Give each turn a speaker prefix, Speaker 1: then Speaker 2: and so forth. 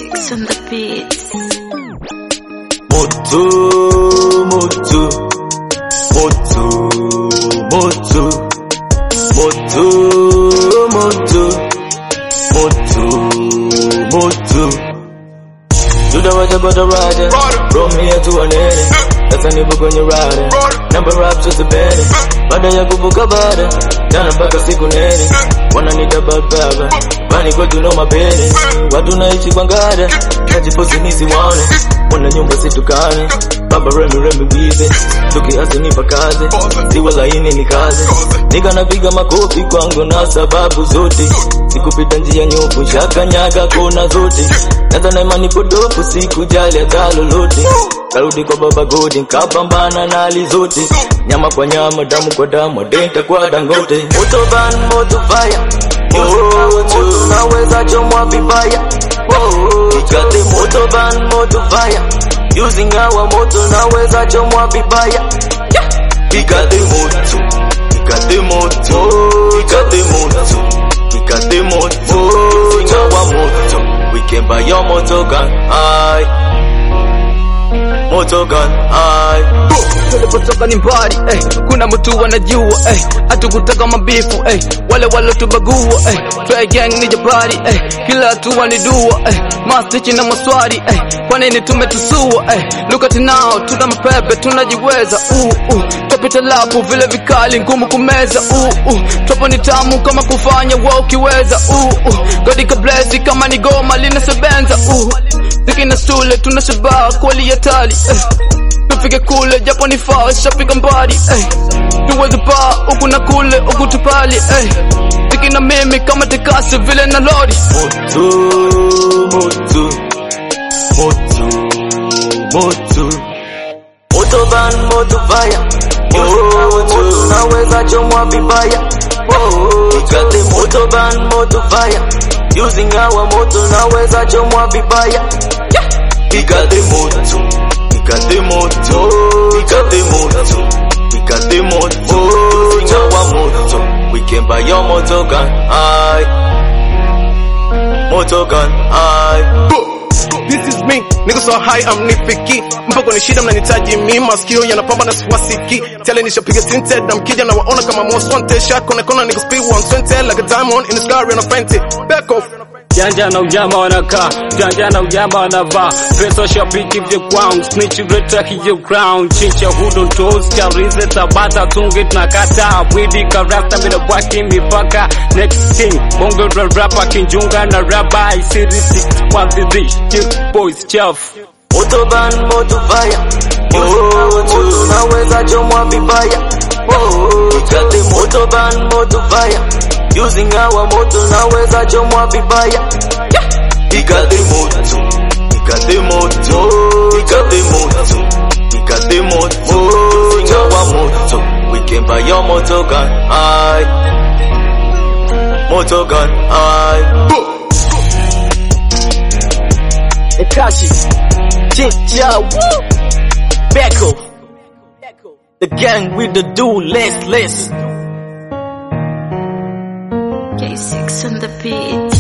Speaker 1: K6 on the beat.
Speaker 2: Moto, moto, moto, moto, moto, moto, moto, moto. Tudawaja bada rada, brought me here to an end. Sasa nipo kwenye rada, number rap to the bed. Baada ya kuvuka bada, jana mpaka siku nene. Wananiita baba, bani kwetu no mabele. Watu naishi kwa ngada, najiposi nisiwaone. Wana nyumba situkane, baba remi wize. Tukiasi nipa kaze, siwa laini ni kaze. Nika napiga makofi kwangu na sababu zote. Sikupita njia nyofu, shakanyaga kona zote. Nadhani imani potofu, sikujali hata lolote. Karudi kwa baba godi, nkapambana na hali zote. Nyama kwa nyama, damu kwa damu, denta kwa dangote. Moto van, moto fire, moto naweza chomwa vibaya. Ikate moto van, moto fire, using our moto naweza chomwa vibaya. Ikate moto, ikate moto, ikate moto, ikate moto, using our moto. We can buy your motor gun, motor gun,
Speaker 3: tulipotoka ni mbali, kuna mtu wanajua, hatukutaka mabifu, wale walotubagua, try gang ni jabari, kila hatua ni dua, mastichi na maswari, kwa nini tumetusua, look at now, tuna mapepe, tunajiweza, tupita lapu, vile vikali, ngumu kumeza, topo ni tamu kama kufanya wao kiweza, God bless kama ni goma linasebenza, Tikina stule tunashabaa kweli hatari, tufike kule japo ni faa shapika mbali, tuweze paa huku na kule huku tupali, tikina mimi kama tekasi vile na lori.
Speaker 2: Moto, moto, moto, moto, moto van, moto fire, moto naweza chomwa vibaya. Ikate moto van, moto fire, using our moto naweza chomwa vibaya. Ikate moto, ikate moto, ikate moto, ikate moto, using our moto. We can buy your motor gun, motor gun,
Speaker 4: This is me, nigga so high I'm nifiki. Mpoko ni shida mnanitaji mimi, masikio yanapamba na siwasiki. Tele nishapiga tinted, na mkija na waona kama most wanted. Shot kona nigga speed 120 like a diamond in the sky and a fancy. Back off.
Speaker 5: Janja na ujamba wanakaa, janja na ujamba wanavaa. Pesa shabiki vya ground, snitch reta hiyo ground. Chincha hudo toes, karize tabata tungi tunakata. Widi karasta bila waki mipaka. Next king, bongo rapa kinjunga na raba. Isirisi, wazizi, chill boys, chaff.
Speaker 2: moto van, moto fire, moto naweza chomwa vibaya. Ikate moto van, moto fire, using our moto naweza chomwa vibaya. Ikate moto, ikate moto, ikate moto, ikate moto, using our moto. We can buy your motor gun, motor gun,
Speaker 3: Ekashi, Chincha, Beko,
Speaker 2: the gang with the do less.
Speaker 1: K6 on the beat.